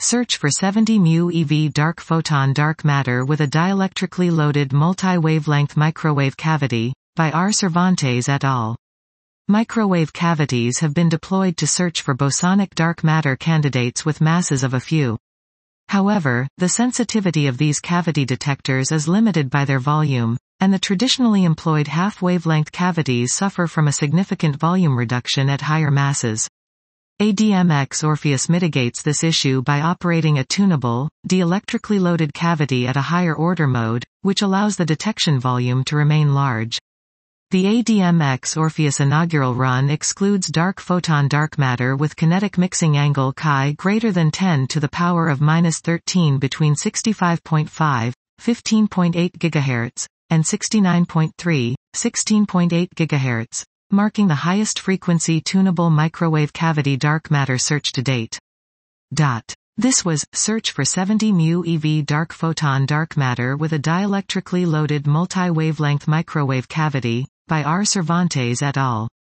Search for 70 μeV dark photon dark matter with a dielectrically loaded multi-wavelength microwave cavity, by R. Cervantes et al. Microwave cavities have been deployed to search for bosonic dark matter candidates with masses of a few. However, the sensitivity of these cavity detectors is limited by their volume, and the traditionally employed half-wavelength cavities suffer from a significant volume reduction at higher masses. ADMX Orpheus mitigates this issue by operating a tunable, dielectrically loaded cavity at a higher order mode, which allows the detection volume to remain large. The ADMX Orpheus inaugural run excludes dark photon dark matter with kinetic mixing angle chi greater than 10 to the power of -13 between 65.5, 15.8 GHz, and 69.3, 16.8 GHz. Marking the highest frequency tunable microwave cavity dark matter search to date. This was Search for 70 μeV dark photon dark matter with a dielectrically loaded multi-wavelength microwave cavity, by R. Cervantes et al.